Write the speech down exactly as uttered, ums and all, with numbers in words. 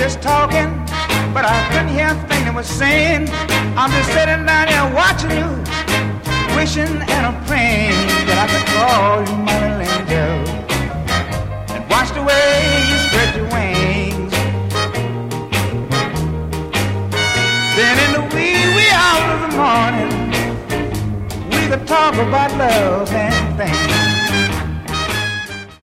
just talking, but I couldn't hear a thing they were saying. I'm just sitting down here watching you, wishing and a praying that I could call you my little angel and watch the way you spread your wings. Then in the wee wee hours of the morning, we could talk about love and things.